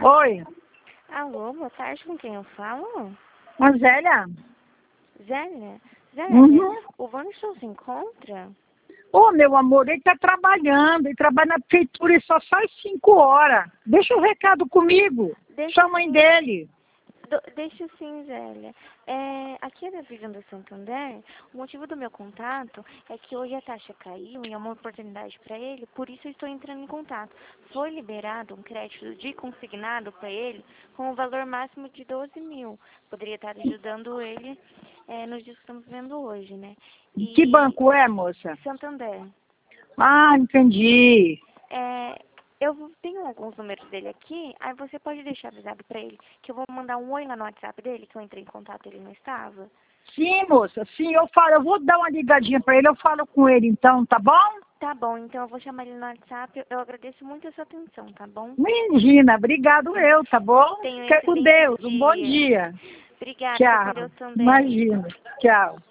Oi, Alô, boa tarde, com quem eu falo? a Zélia? Zélia? Zélia, Uhum. o Wanderson se encontra? Ô, meu amor, ele tá trabalhando, ele trabalha na prefeitura e só sai 5 horas. Deixa o recado comigo. Deixa Sou a mãe sim, dele. deixa sim, Zélia. Aqui na Vivian do Santander, o motivo do meu contato é que hoje a taxa caiu e é uma oportunidade para ele, por isso eu estou entrando em contato. Foi liberado um crédito de consignado para ele com o valor máximo de 12 mil. Poderia estar ajudando ele nos dias que estamos vendo hoje, né? Que E banco é, moça? Santander. Ah, entendi. Eu tenho alguns números dele aqui, aí você pode deixar avisado pra ele que eu vou mandar um oi lá no WhatsApp dele, que eu entrei em contato e ele não estava. Sim, moça, sim, eu vou dar uma ligadinha pra ele, eu falo com ele então, tá bom? Tá bom, então eu vou chamar ele no WhatsApp. Eu agradeço muito a sua atenção, tá bom? Menina, obrigado eu, tá bom? Tenha um Fica com excelente Deus, um bom dia. dia. Obrigada, fica com Tchau. Deus também. Imagina. Tchau.